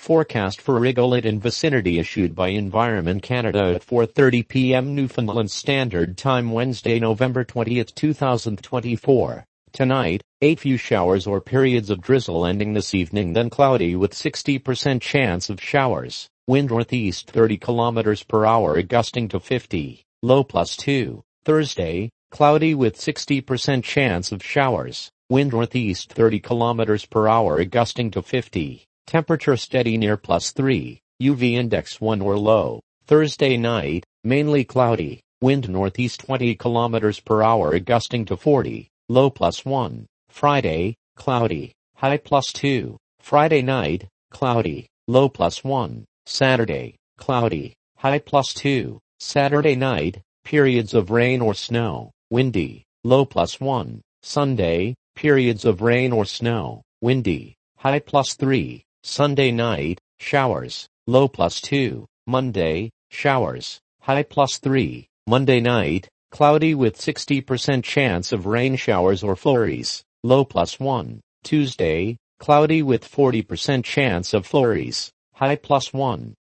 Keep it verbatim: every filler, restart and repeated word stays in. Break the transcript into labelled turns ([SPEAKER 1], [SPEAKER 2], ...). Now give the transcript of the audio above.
[SPEAKER 1] Forecast for regolith and vicinity issued by Environment Canada at four thirty p m Newfoundland Standard Time Wednesday, November twentieth, two thousand twenty-four. Tonight, a few showers or periods of drizzle ending this evening, then cloudy with sixty percent chance of showers. Wind northeast thirty kilometers per hour gusting to fifty, low plus two. Thursday, cloudy with sixty percent chance of showers. Wind northeast thirty kilometers per hour gusting to fifty. Temperature steady near plus three, U V index one or low. Thursday night, mainly cloudy, wind northeast twenty kilometers per hour gusting to forty, low plus one. Friday, cloudy, high plus two. Friday night, cloudy, low plus one. Saturday, cloudy, high plus two. Saturday night, periods of rain or snow, windy, low plus one. Sunday, periods of rain or snow, windy, high plus three. Sunday night, showers, low plus two. Monday, showers, high plus three. Monday night, cloudy with sixty percent chance of rain showers or flurries, low plus one. Tuesday, cloudy with forty percent chance of flurries, high plus one.